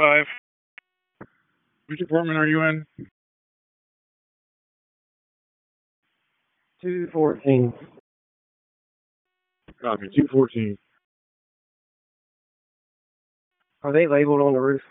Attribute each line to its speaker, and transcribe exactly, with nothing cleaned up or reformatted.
Speaker 1: Five. Which apartment are you in?
Speaker 2: two fourteen.
Speaker 1: Copy. two fourteen.
Speaker 2: Are they labeled on the roof?